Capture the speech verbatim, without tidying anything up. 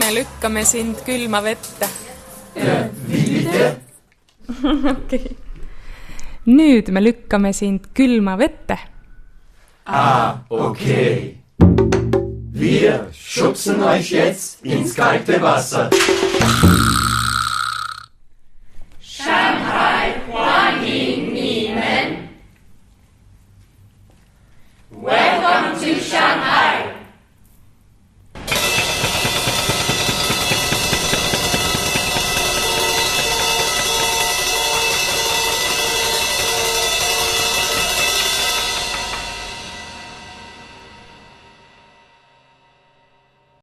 me lükkame sind külma vette. Viite? Okei. Nüüd me lükkame sind külma vette. Ah, okay. Wir schubsen euch jetzt ins kalte Wasser.